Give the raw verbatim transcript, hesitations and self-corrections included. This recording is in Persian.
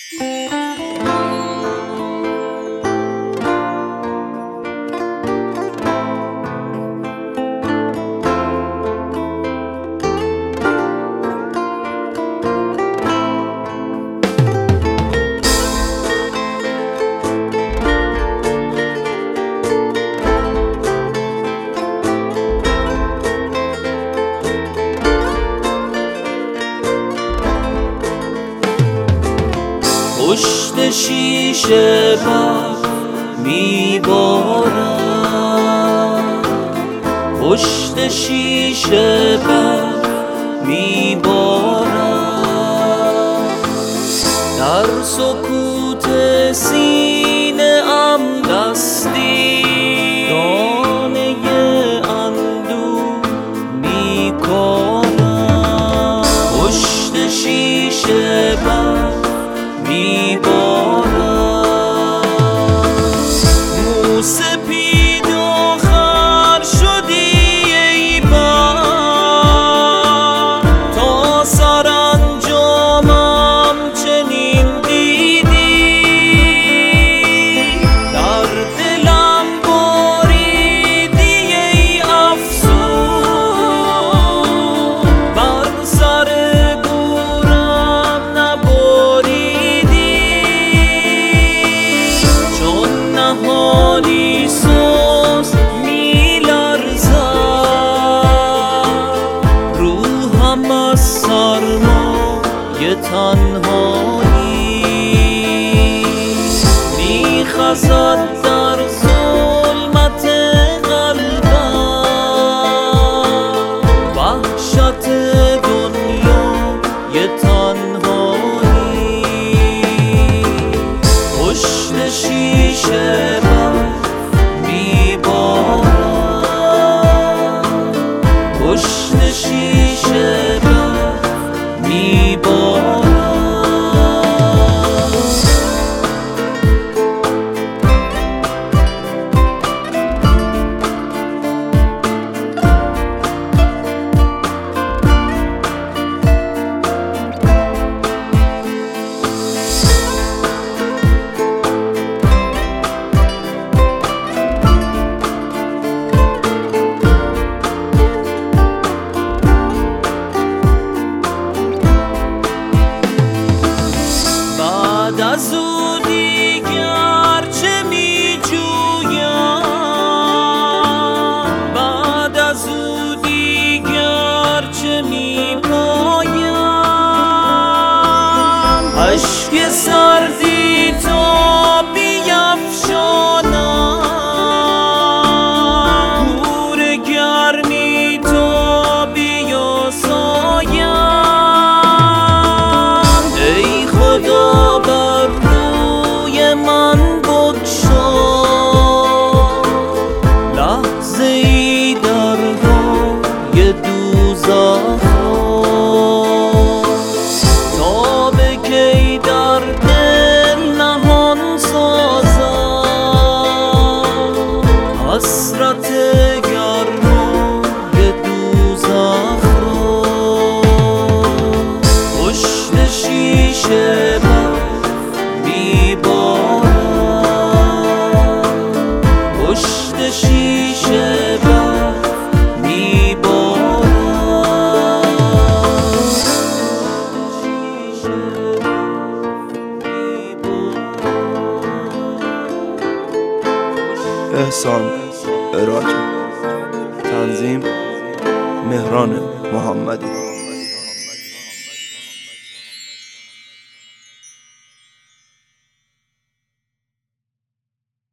پشت شیشه برف میبارد، پشت شیشه برف میبارد، در سکوت سینه ام دستی دانه اندوه میکارد. پشت شیشه برف میبارد، موسپید و خر شدی ای بر، تا سرانجامم چنین دیدی، در دلم بریدی ای افسون، بر سر گورم نبریدی، نهانی سوز میلرزد، روحم از سرمای تنهایی میخزد در ظلمت قلبم، وحشت دنیای تنهایی. پشت شیشه پشت شیشه برف میبارد. بعد از او دیگر چه می جویم، بعد از او دیگر چه می پایم، اشک سردی تا بیفشانم، نور گرمی تا بیاسایم. ای خدا بر روی من بگشا، لحظه ای درهای دوزخ را، تا به کی در دل نهان سازم، حسرت گرمای دوزخ را. پشت شیشه پشت شیشه برف میبارد. احسان عراقی، تنظیم مهران محمدی.